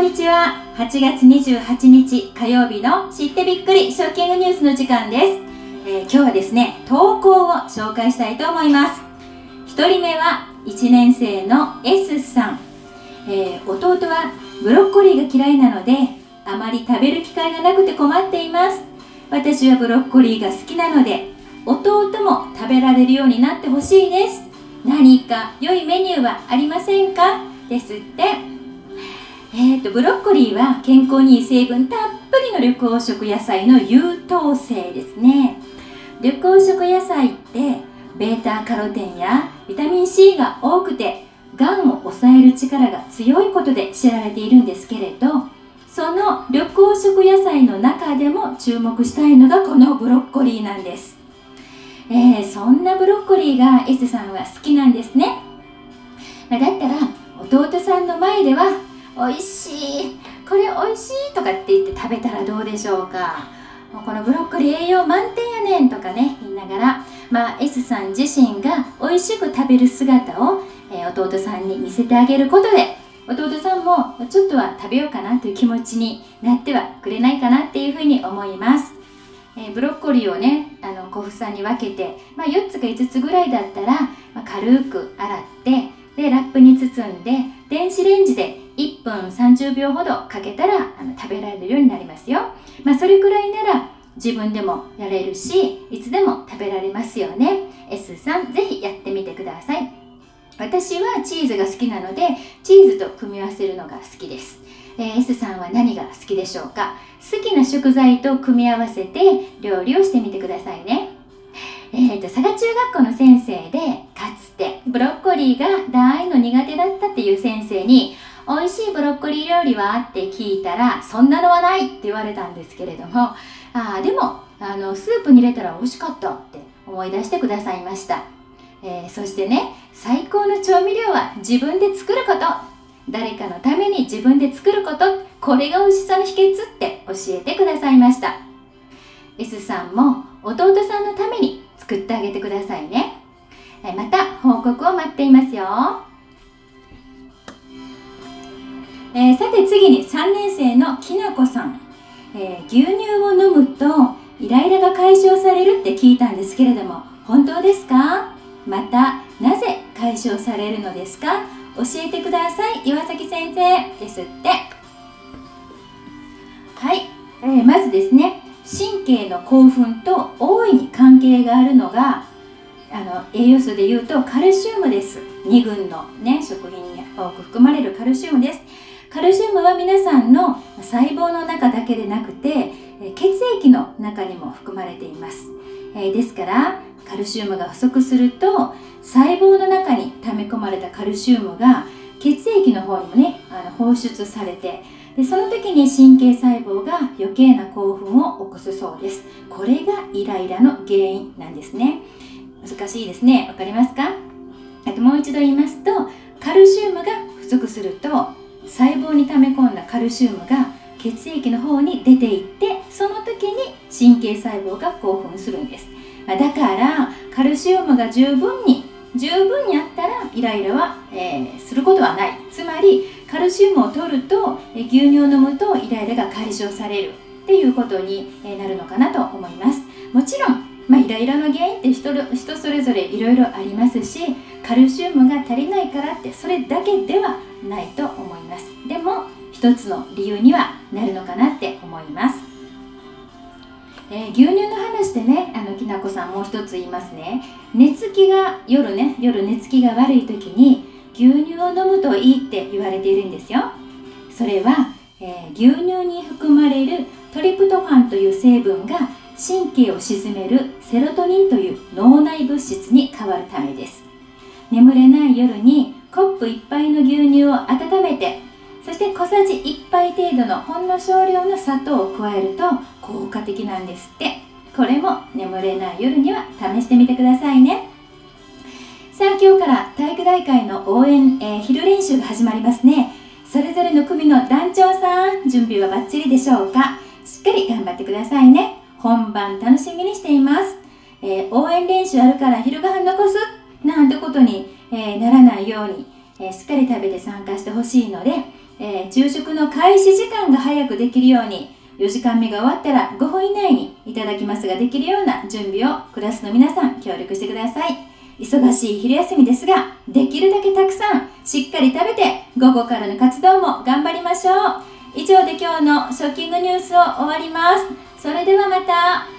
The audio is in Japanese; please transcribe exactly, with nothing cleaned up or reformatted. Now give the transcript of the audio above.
にちは。はちがつにじゅうはちにち火曜日の知ってびっくりショッキングニュースの時間です。えー、今日はですね、投稿を紹介したいと思います。ひとりめはいちねんせいの S さん、えー、弟はブロッコリーが嫌いなのであまり食べる機会がなくて困っています。私はブロッコリーが好きなので弟も食べられるようになってほしいです。何か良いメニューはありませんか？ですって。えーと、ブロッコリーは健康にいい成分たっぷりの緑黄色野菜の優等生ですね。緑黄色野菜ってベータカロテンやビタミン C が多くてがんを抑える力が強いことで知られているんですけれど、その緑黄色野菜の中でも注目したいのがこのブロッコリーなんです。えー、そんなブロッコリーが S さんは好きなんですね。だったら弟さんの前ではおいしい、これおいしいとかって言って食べたらどうでしょうか。このブロッコリー栄養満点やねんとかね言いながら、まあ、S さん自身がおいしく食べる姿を、えー、弟さんに見せてあげることで、弟さんもちょっとは食べようかなという気持ちになってはくれないかなっていうふうに思います。えー、ブロッコリーをね、あの小房に分けて、まあ、よっつかいつつぐらいだったら、まあ、軽く洗ってでラップに包んで電子レンジでいっぷんさんじゅうびょうほどかけたらあの食べられるようになりますよ。まあ、それくらいなら自分でもやれるし、いつでも食べられますよね。 S さんぜひやってみてください。私はチーズが好きなのでチーズと組み合わせるのが好きです。えー、S さんは何が好きでしょうか。好きな食材と組み合わせて料理をしてみてくださいね。えーと、佐賀中学校の先生でかつてブロッコリーが大の苦手だったっていう先生に美味しいブロッコリー料理はって聞いたら、そんなのはないって言われたんですけれども、あでもあのスープに入れたら美味しかったって思い出してくださいました。えー、そしてね、最高の調味料は自分で作ること、誰かのために自分で作ること、これが美味しさの秘訣って教えてくださいました。 S さんも弟さんのために作ってあげてくださいね。えー、また報告を待っていますよ。えー、さて次にさんねんせいのきなこさん、えー、牛乳を飲むとイライラが解消されるって聞いたんですけれども、本当ですか？またなぜ解消されるのですか？教えてください、岩崎先生。ですって。はい、えー、まずですね、神経の興奮と大いに関係があるのがあの栄養素でいうとカルシウムです。にぐんの、ね、食品に多く含まれるカルシウムです。カルシウムは皆さんの細胞の中だけでなくて血液の中にも含まれています。えー、ですからカルシウムが不足すると細胞の中に溜め込まれたカルシウムが血液の方にもねあの放出されて、でその時に神経細胞が余計な興奮を起こすそうです。これがイライラの原因なんですね。難しいですね。わかりますか？あともう一度言いますと、カルシウムが不足すると細胞に溜め込んだカルシウムが血液の方に出ていって、その時に神経細胞が興奮するんです。だからカルシウムが十分に十分にあったらイライラは、えー、することはない。つまりカルシウムを取ると牛乳を飲むとイライラが解消されるっていうことになるのかなと思います。もちろん、まあ、イライラの原因って人、人それぞれいろいろありますし、カルシウムが足りないからってそれだけではないと思います。でも一つの理由にはなるのかなって思います。えー、牛乳の話でね、あのきなこさんもう一つ言いますね。寝つきが夜ね夜寝つきが悪い時に牛乳を飲むといいって言われているんですよ。それは、えー、牛乳に含まれるトリプトファンという成分が神経を鎮めるセロトニンという脳内物質に変わるためです。眠れない夜にコップいっぱいの牛乳を温めて、そして小さじいっぱい程度のほんの少量の砂糖を加えると効果的なんですって。これも眠れない夜には試してみてくださいね。さあ今日から体育大会の応援、えー、昼練習が始まりますね。それぞれの組の団長さん、準備はバッチリでしょうか？しっかり頑張ってくださいね。本番楽しみにしています。えー、応援練習あるから昼ご飯残すなんてことに、えー、ならないように、えー、しっかり食べて参加してほしいので、 えー、昼食の開始時間が早くできるように、よじかんめが終わったらごふん以内にいただきますができるような準備をクラスの皆さん協力してください。忙しい昼休みですが、できるだけたくさんしっかり食べて午後からの活動も頑張りましょう。以上で今日のショッキングニュースを終わります。それではまた。